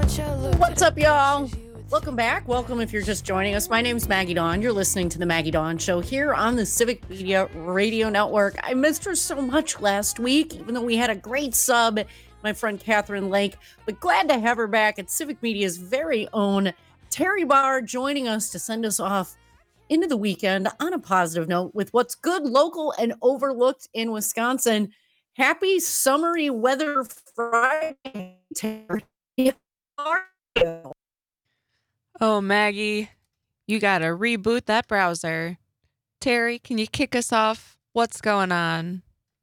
What's up, y'all? Welcome back. Welcome if you're just joining us. My name's Maggie Dawn. You're listening to the Maggie Dawn Show here on the Civic Media Radio Network. I missed her so much last week, even though we had a great sub, my friend Catherine Lake. But glad to have her back at Civic Media's very own Terry Barr joining us to send us off into the weekend on a positive note with what's good, local, and overlooked in Wisconsin. Happy summery weather Friday, Terry. How are you? Oh, Maggie, you gotta reboot that browser. Terry, can you kick us off? What's going on?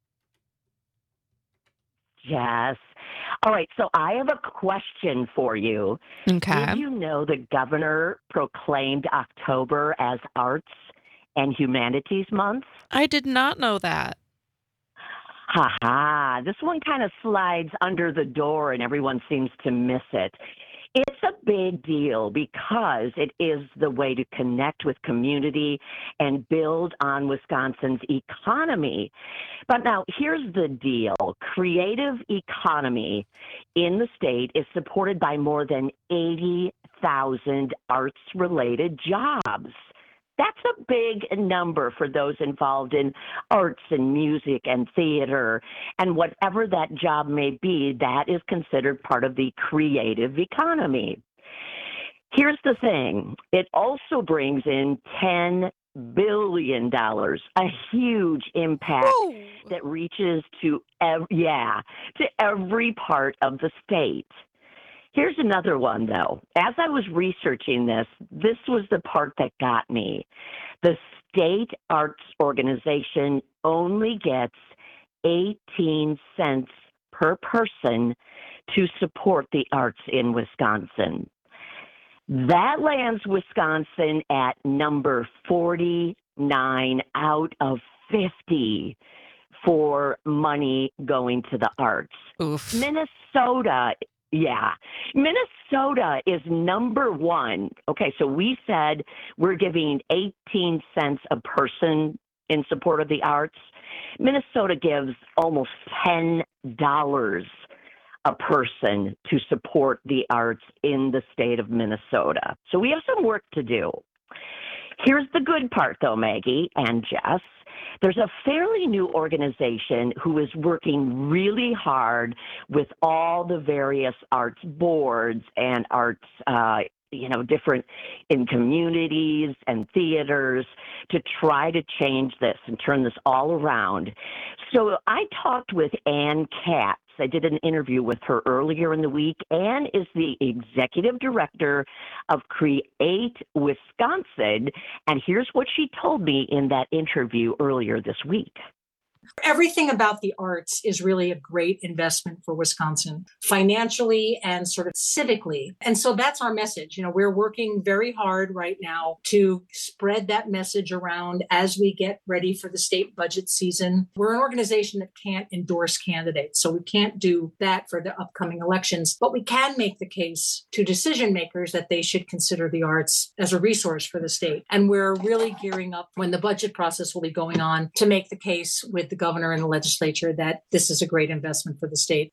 Yes. All right. So I have a question for you. Okay. Did you know the governor proclaimed October as Arts and Humanities Month? I did not know that. Ha ha. This one kind of slides under the door and everyone seems to miss it. It's a big deal because it is the way to connect with community and build on Wisconsin's economy. But now here's the deal. Creative economy in the state is supported by more than 80,000 arts-related jobs. That's a big number for those involved in arts and music and theater. And whatever that job may be, that is considered part of the creative economy. Here's the thing. It also brings in $10 billion, a huge impact that reaches to every part of the state. Here's another one, though. As I was researching this was the part that got me. The state arts organization only gets 18 cents per person to support the arts in Wisconsin. That lands Wisconsin at number 49 out of 50 for money going to the arts. Oof. Minnesota is number one. Okay, so we said we're giving 18 cents a person in support of the arts. Minnesota gives almost $10 a person to support the arts in the state of Minnesota. So we have some work to do. Here's the good part, though, Maggie and Jess. There's a fairly new organization who is working really hard with all the various arts boards and arts, different in communities and theaters to try to change this and turn this all around. So I talked with Ann Katz. I did an interview with her earlier in the week. Ann is the executive director of Create Wisconsin, and here's what she told me in that interview earlier this week. Everything about the arts is really a great investment for Wisconsin, financially and sort of civically. And so that's our message. We're working very hard right now to spread that message around as we get ready for the state budget season. We're an organization that can't endorse candidates, so we can't do that for the upcoming elections, but we can make the case to decision makers that they should consider the arts as a resource for the state. And we're really gearing up when the budget process will be going on to make the case with the governor and the legislature that this is a great investment for the state.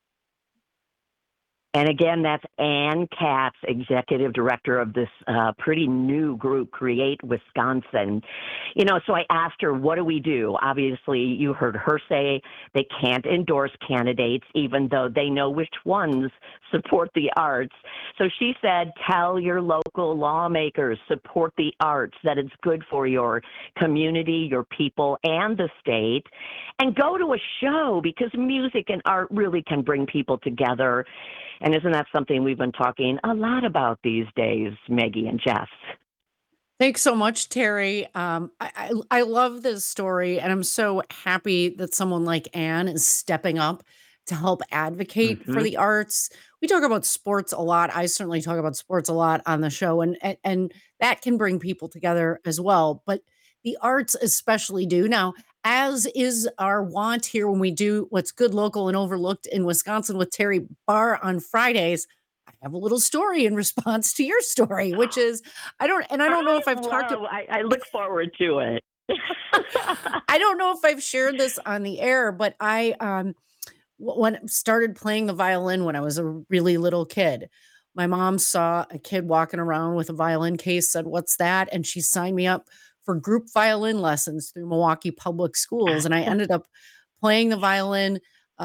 And again, that's Ann Katz, executive director of this pretty new group, Create Wisconsin. So I asked her, what do we do? Obviously, you heard her say they can't endorse candidates, even though they know which ones support the arts. So she said, tell your local lawmakers, support the arts, that it's good for your community, your people, and the state. And go to a show, because music and art really can bring people together. And isn't that something we've been talking a lot about these days, Maggie and Jess? Thanks so much, Terry. I love this story, and I'm so happy that someone like Ann is stepping up to help advocate for the arts. We talk about sports a lot. I certainly talk about sports a lot on the show, and that can bring people together as well. But the arts especially do. Now, as is our want here when we do what's good, local, and overlooked in Wisconsin with Terry Barr on Fridays, I have a little story in response to your story, which is I don't know if I've talked to. I look forward to it. I don't know if I've shared this on the air, but I started playing the violin when I was a really little kid. My mom saw a kid walking around with a violin case, said, "What's that?" And she signed me up for group violin lessons through Milwaukee Public Schools. And I ended up playing the violin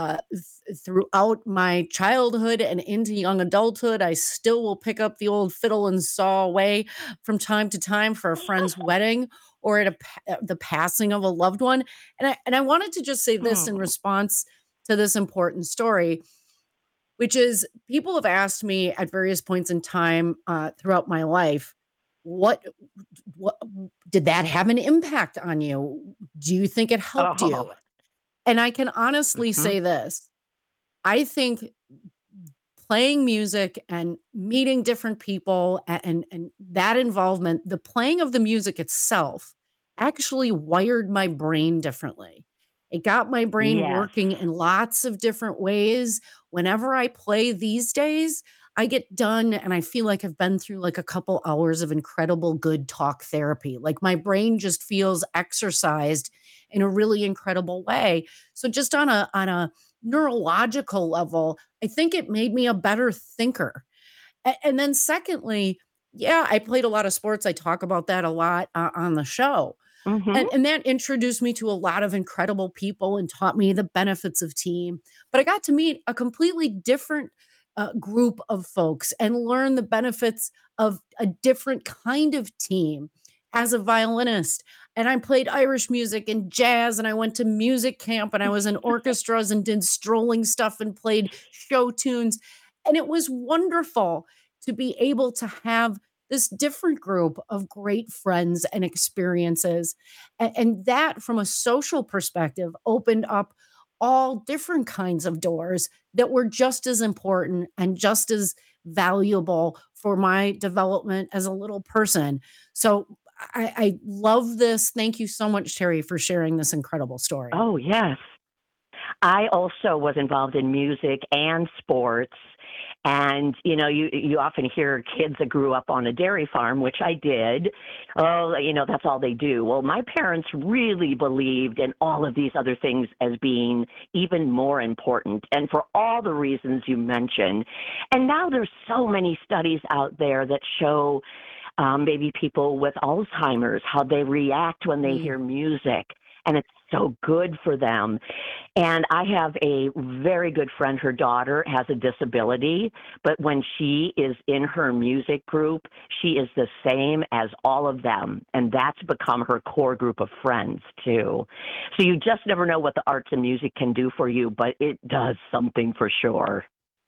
throughout my childhood and into young adulthood. I still will pick up the old fiddle and saw away from time to time for a friend's wedding or the passing of a loved one. And I wanted to just say this in Oh, response to this important story, which is people have asked me at various points in time throughout my life, what what did that have an impact on you? Do you think it helped oh, you? And I can honestly mhm. say this. I think playing music and meeting different people and that involvement, the playing of the music itself actually wired my brain differently. It got my brain Yes. working in lots of different ways. Whenever I play these days, I get done and I feel like I've been through like a couple hours of incredible good talk therapy. Like my brain just feels exercised in a really incredible way. So just on a neurological level, I think it made me a better thinker. And then secondly, yeah, I played a lot of sports. I talk about that a lot on the show. Mhm. And that introduced me to a lot of incredible people and taught me the benefits of team. But I got to meet a completely different group of folks and learn the benefits of a different kind of team as a violinist. And I played Irish music and jazz, and I went to music camp, and I was in orchestras and did strolling stuff and played show tunes. And it was wonderful to be able to have this different group of great friends and experiences. And that, from a social perspective, opened up all different kinds of doors that were just as important and just as valuable for my development as a little person. So I love this. Thank you so much, Terry, for sharing this incredible story. Oh, yes. I also was involved in music and sports. And you often hear kids that grew up on a dairy farm, which I did. Oh, that's all they do. Well, my parents really believed in all of these other things as being even more important, and for all the reasons you mentioned. And now there's so many studies out there that show maybe people with Alzheimer's, how they react when they Mm. hear music. And it's so good for them. And I have a very good friend. Her daughter has a disability, but when she is in her music group, she is the same as all of them. And that's become her core group of friends, too. So you just never know what the arts and music can do for you, but it does something for sure.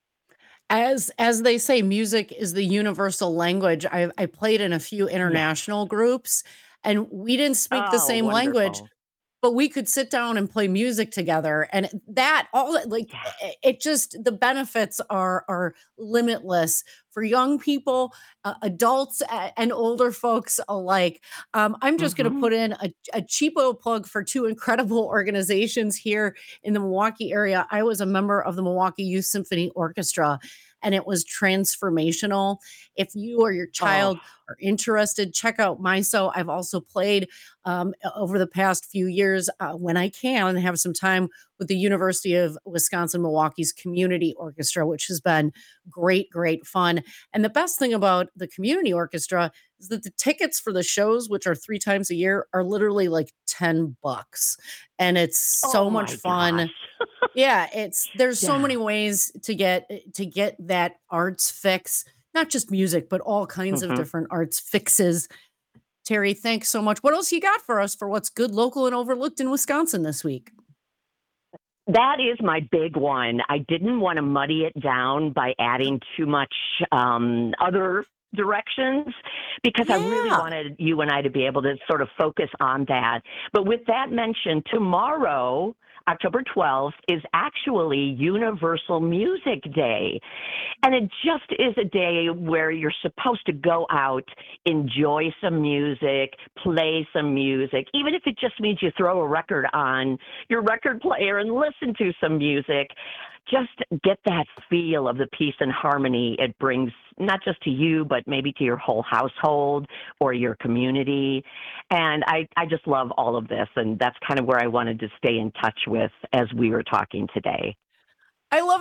As they say, music is the universal language. I played in a few Yes. international groups, and we didn't speak the Oh, same language, wonderful. but we could sit down and play music together, and that all that like, Yes. it just the benefits are limitless for young people, adults, and older folks alike. I'm just gonna Hmm. put in a cheapo plug for 2 incredible organizations here in the Milwaukee area. I was a member of the Milwaukee Youth Symphony Orchestra, and it was transformational. If you or your Oh, child are interested, check out MISO. I've also played over the past few years when I can and have some time with the University of Wisconsin Milwaukee's Community Orchestra, which has been great, great fun. And the best thing about the Community Orchestra is that the tickets for the shows, which are 3 times a year, are literally like $10. And it's oh so much my gosh. fun. Yeah, there's so Yeah. many ways to get that arts fix, not just music, but all kinds of Hmm. different arts fixes. Terry, thanks so much. What else you got for us for what's good, local, and overlooked in Wisconsin this week? That is my big one. I didn't want to muddy it down by adding too much other directions because I really Yeah. wanted you and I to be able to sort of focus on that. But with that mentioned, tomorrow, October 12th, is actually Universal Music Day. And it just is a day where you're supposed to go out, enjoy some music, play some music, even if it just means you throw a record on your record player and listen to some music. Just get that feel of the peace and harmony it brings, not just to you, but maybe to your whole household or your community. And I just love all of this. And that's kind of where I wanted to stay in touch with as we were talking today. I love it.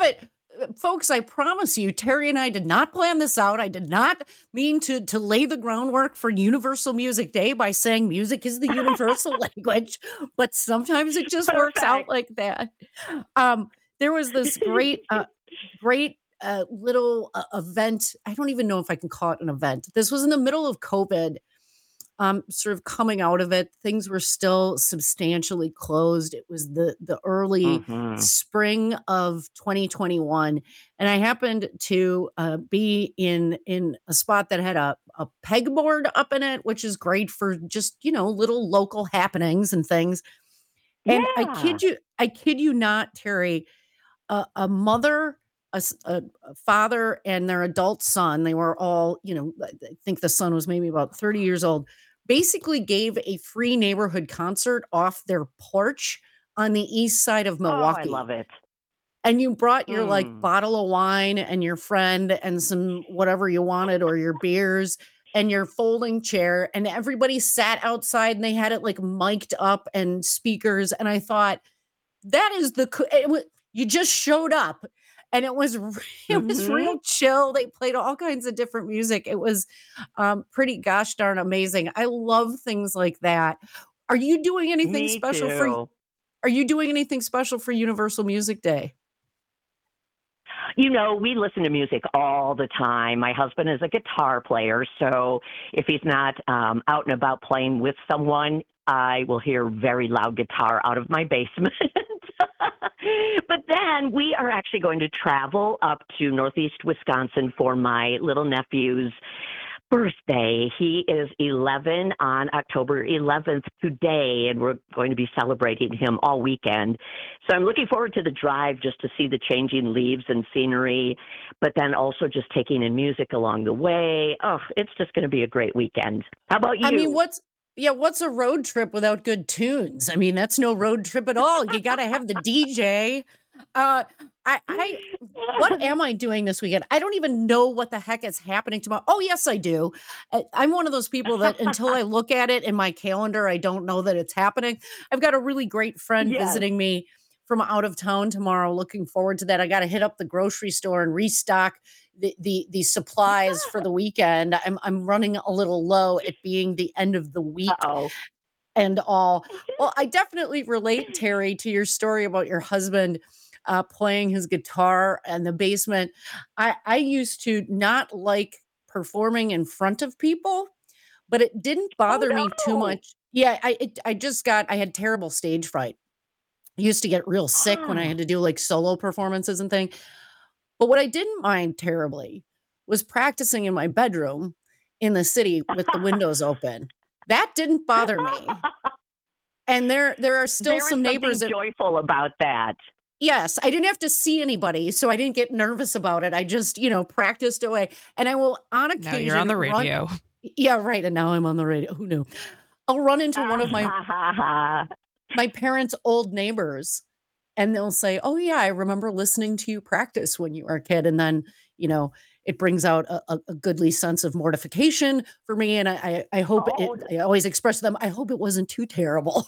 folks, I promise you, Terry and I did not plan this out. I did not mean to lay the groundwork for Universal Music Day by saying music is the universal language, but sometimes it just works out Perfect. like that. There was this great little event. I don't even know if I can call it an event. This was in the middle of COVID, sort of coming out of it. Things were still substantially closed. It was the early Hmm. spring of 2021, and I happened to be in a spot that had a pegboard up in it, which is great for just little local happenings and things. And Yeah. I kid you not, Terry, a mother, a father, and their adult son, they were all, I think the son was maybe about 30 years old, basically gave a free neighborhood concert off their porch on the east side of Oh, I Milwaukee. love it. And you brought your like Mm. bottle of wine and your friend and some whatever you wanted or your beers and your folding chair, and everybody sat outside and they had it like mic'd up and speakers. And I thought, that is you just showed up, and it was it was Hmm. real chill. They played all kinds of different music. It was, pretty gosh darn amazing. I love things like that. Are you doing anything Me special for too. are you doing anything special for Universal Music Day? We listen to music all the time. My husband is a guitar player, so if he's not out and about playing with someone, I will hear very loud guitar out of my basement. But then we are actually going to travel up to Northeast Wisconsin for my little nephew's birthday. He is 11 on October 11th today, and we're going to be celebrating him all weekend. So I'm looking forward to the drive just to see the changing leaves and scenery, but then also just taking in music along the way. Oh, it's just going to be a great weekend. How about I mean, you? what's a road trip without good tunes? I mean, that's no road trip at all. You gotta have the DJ. Uh, I what am I doing this weekend? I don't even know what the heck is happening tomorrow. Oh, yes, I do. I'm one of those people that until I look at it in my calendar, I don't know that it's happening. I've got a really great friend Yes. visiting me from out of town tomorrow. Looking forward to that. I got to hit up the grocery store and restock the supplies for the weekend. I'm running a little low at being the end of the week Uh-oh. and all. Well, I definitely relate, Terry, to your story about your husband playing his guitar in the basement. I used to not like performing in front of people, but it didn't Oh, bother me too no. much. Yeah, I had terrible stage fright. I used to get real sick when I had Ah. to do like solo performances and things. But what I didn't mind terribly was practicing in my bedroom in the city with the windows open. That didn't bother me. And there are still There is some neighbors something that joyful about that. yes, I didn't have to see anybody, so I didn't get nervous about it. I just, practiced away. And I will on Now you're on occasion the run radio. yeah, right, and now I'm on the radio. Who knew? I'll run into one Ah, of my ha, ha, ha. my parents' old neighbors, and they'll say, "Oh, yeah, I remember listening to you practice when you were a kid," and then, you know, it brings out a goodly sense of mortification for me, and I hope Oh, I always express to them, "I hope it wasn't too terrible."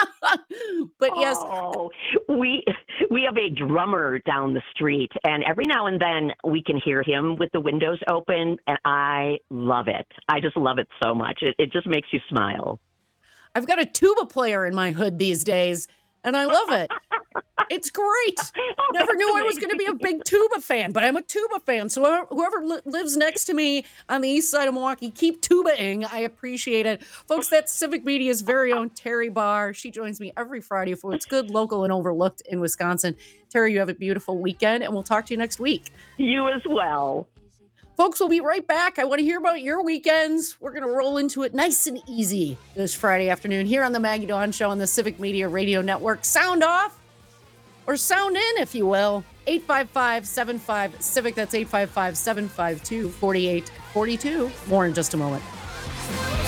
But yes, oh, we we have a drummer down the street, and every now and then we can hear him with the windows open, and I love it. I just love it so much. It just makes you smile. I've got a tuba player in my hood these days, and I love it. It's great. Oh, Never that's knew I was gonna be a amazing. big tuba fan, but I'm a tuba fan, so whoever lives next to me on the east side of Milwaukee, keep tubaing. I appreciate it. Folks, that's Civic Media's very own Terry Barr. She joins me every Friday for what's good, local, and overlooked in Wisconsin. Terry, you have a beautiful weekend, and we'll talk to you next week. You as well. Folks, we'll be right back. I want to hear about your weekends. We're going to roll into it nice and easy this Friday afternoon here on the Maggie Dawn Show on the Civic Media Radio Network. Sound off or sound in, if you will. 855-75-CIVIC. That's 855-752-4842. More in just a moment.